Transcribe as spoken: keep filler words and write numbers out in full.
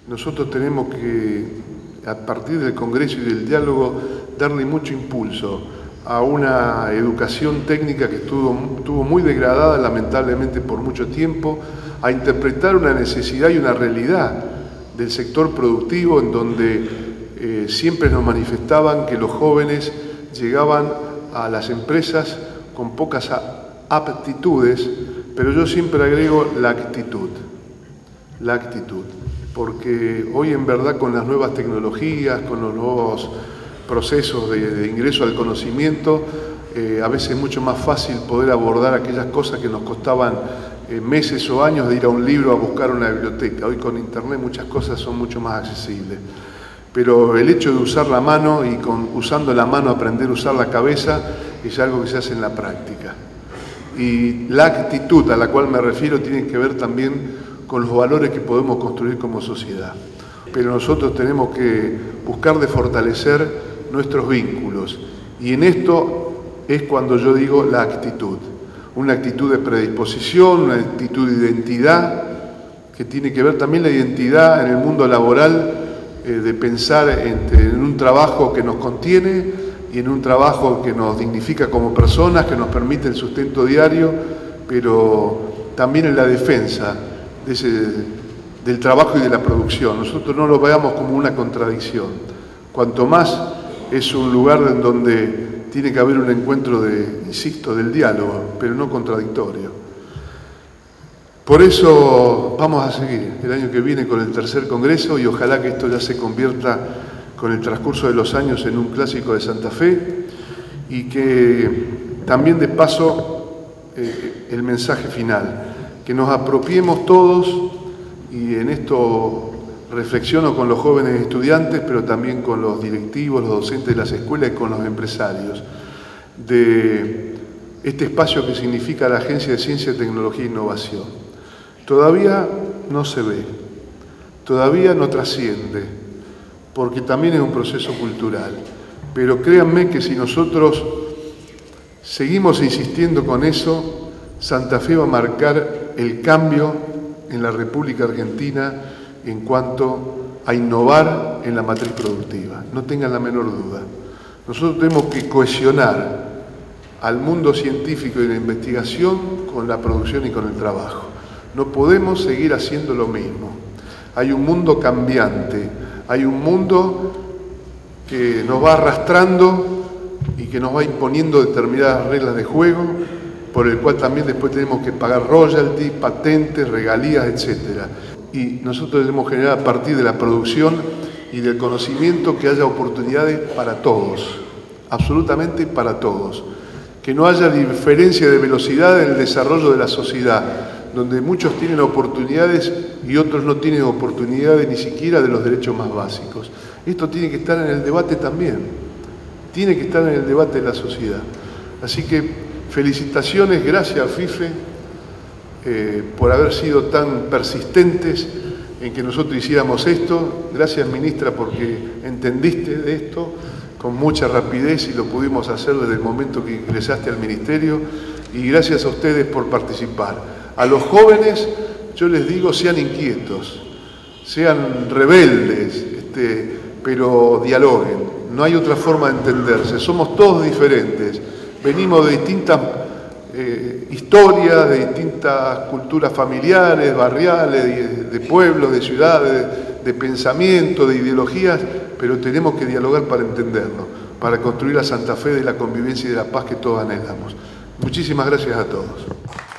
nosotros tenemos que, a partir del Congreso y del diálogo, darle mucho impulso a una educación técnica que estuvo, estuvo muy degradada lamentablemente por mucho tiempo, a interpretar una necesidad y una realidad del sector productivo en donde eh, siempre nos manifestaban que los jóvenes llegaban a las empresas con pocas aptitudes, pero yo siempre agrego la actitud, la actitud, porque hoy en verdad con las nuevas tecnologías, con los nuevos procesos de, de ingreso al conocimiento, eh, a veces es mucho más fácil poder abordar aquellas cosas que nos costaban eh, meses o años de ir a un libro a buscar una biblioteca. Hoy con internet muchas cosas son mucho más accesibles. Pero el hecho de usar la mano y con, usando la mano aprender a usar la cabeza es algo que se hace en la práctica. Y la actitud a la cual me refiero tiene que ver también con los valores que podemos construir como sociedad. Pero nosotros tenemos que buscar de fortalecer nuestros vínculos. Y en esto es cuando yo digo la actitud. Una actitud de predisposición, una actitud de identidad, que tiene que ver también la identidad en el mundo laboral, eh, de pensar en, en un trabajo que nos contiene y en un trabajo que nos dignifica como personas, que nos permite el sustento diario, pero también en la defensa de ese, del trabajo y de la producción. Nosotros no lo veamos como una contradicción. Cuanto más es un lugar en donde tiene que haber un encuentro de, insisto, del diálogo, pero no contradictorio. Por eso vamos a seguir el año que viene con el tercer congreso y ojalá que esto ya se convierta con el transcurso de los años en un clásico de Santa Fe y que también de paso eh, el mensaje final, que nos apropiemos todos, y en esto reflexiono con los jóvenes estudiantes, pero también con los directivos, los docentes de las escuelas y con los empresarios, de este espacio que significa la Agencia de Ciencia, Tecnología e Innovación. Todavía no se ve, todavía no trasciende, porque también es un proceso cultural. Pero créanme que si nosotros seguimos insistiendo con eso, Santa Fe va a marcar el cambio en la República Argentina en cuanto a innovar en la matriz productiva. No tengan la menor duda. Nosotros tenemos que cohesionar al mundo científico y de la investigación con la producción y con el trabajo. No podemos seguir haciendo lo mismo. Hay un mundo cambiante, hay un mundo que nos va arrastrando y que nos va imponiendo determinadas reglas de juego, por el cual también después tenemos que pagar royalties, patentes, regalías, etcétera. Y nosotros debemos generar a partir de la producción y del conocimiento que haya oportunidades para todos, absolutamente para todos. Que no haya diferencia de velocidad en el desarrollo de la sociedad, donde muchos tienen oportunidades y otros no tienen oportunidades ni siquiera de los derechos más básicos. Esto tiene que estar en el debate también, tiene que estar en el debate de la sociedad. Así que felicitaciones, gracias FIFE eh, por haber sido tan persistentes en que nosotros hiciéramos esto. Gracias ministra porque entendiste de esto con mucha rapidez y lo pudimos hacer desde el momento que ingresaste al ministerio. Y gracias a ustedes por participar. A los jóvenes yo les digo sean inquietos, sean rebeldes, este, pero dialoguen. No hay otra forma de entenderse, somos todos diferentes. Venimos de distintas eh, historias, de distintas culturas familiares, barriales, de, de pueblos, de ciudades, de pensamiento, de ideologías, pero tenemos que dialogar para entendernos, para construir la Santa Fe de la convivencia y de la paz que todos anhelamos. Muchísimas gracias a todos.